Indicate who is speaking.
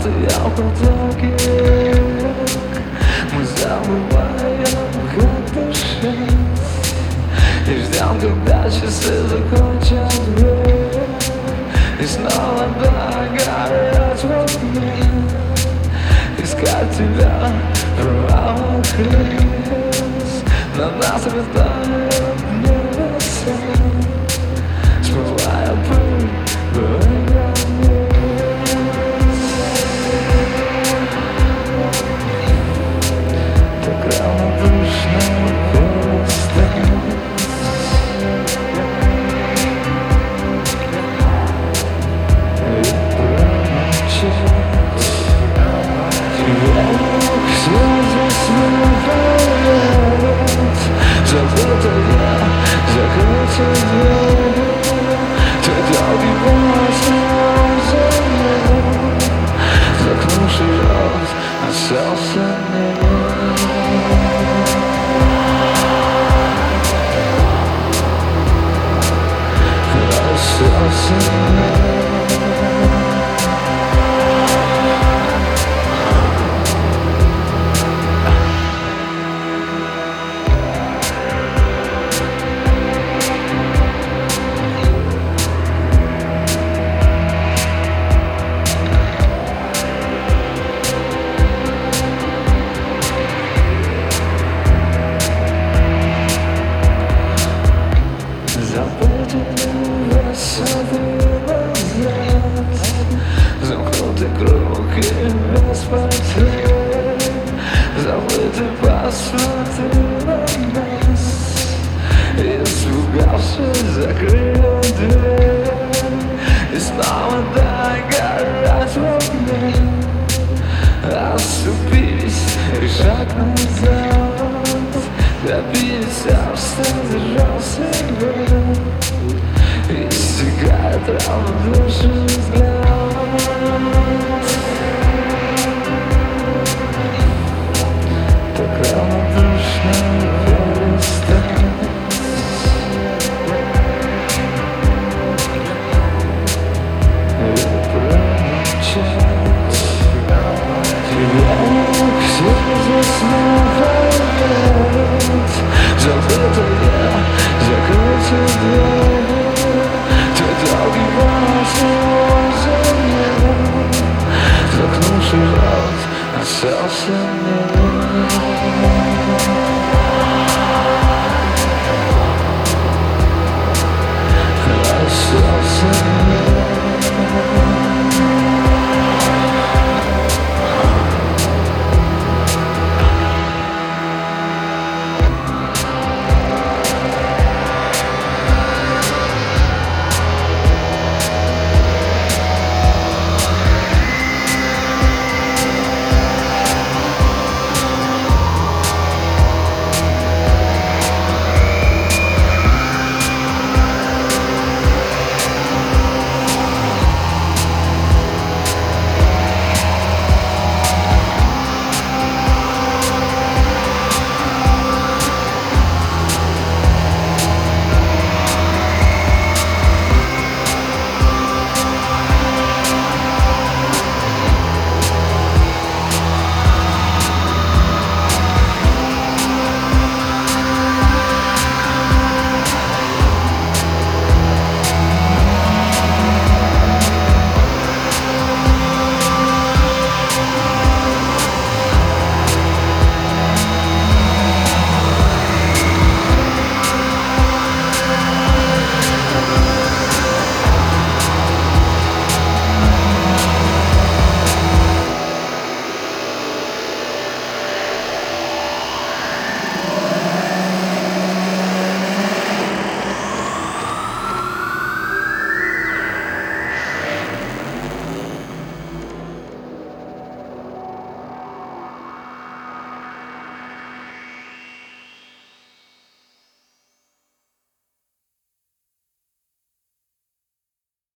Speaker 1: стоял потоки. Мы забываем, как дышать, и ждем, когда часы закончат бег, и снова догорят в огне. Искать тебя рвало крест, на нас летают небеса, смывая пыль до границ. Так равнодушно перестать. Забытая, закрытая дверь, твой долгий голос закнувший рот остался мне. Остался мне. Замкнутый круг и без потерь, забытый посмотри на нас. Испугавшись, закрыл дверь, и снова догорать в огне. Оступились, и шаг назад, добились, а держал себя. Истекает равнодушный взгляд. Так равнодушно перестать. И промолчать. Тебя все засмывает. Забытая, закрытая дверь, долгий голос закнувший рот остался мне.